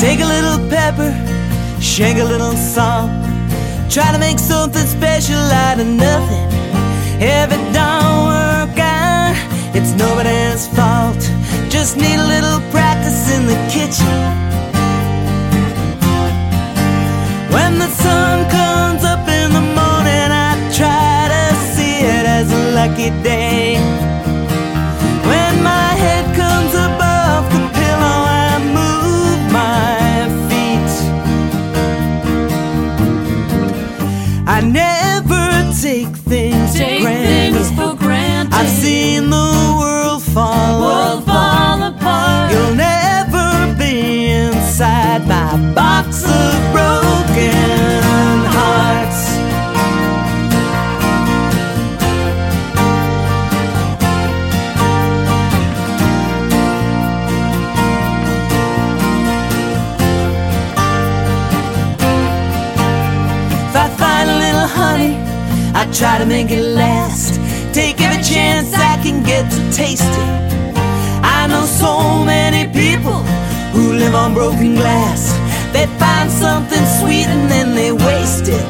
Take a little pepper, shake a little salt, try to make something special out of nothing. If it don't work out, it's nobody's fault. Just need a little practice in the kitchen. When the sun comes up in the morning, I try to see it as a lucky day. When my head comes above the pillow, I move my feet. I never take things for granted. I've seen the world fall apart. You'll never be inside my box of broken hearts. If I find a little honey, I try to make it last. Take every chance I can get to taste it. I know so many people who live on broken glass. They find something sweet and then they waste it.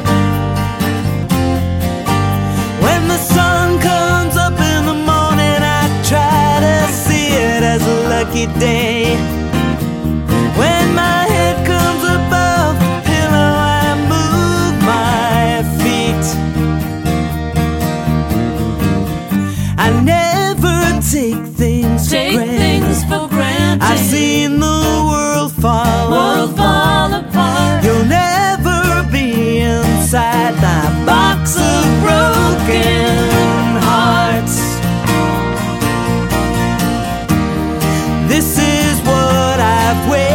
When the sun comes up in the morning, I try to see it as a lucky day. When my head comes above the pillow, I move my feet. I never take things for granted. I've seen the world fall apart. You'll never be inside my box of broken hearts. This is what I've waited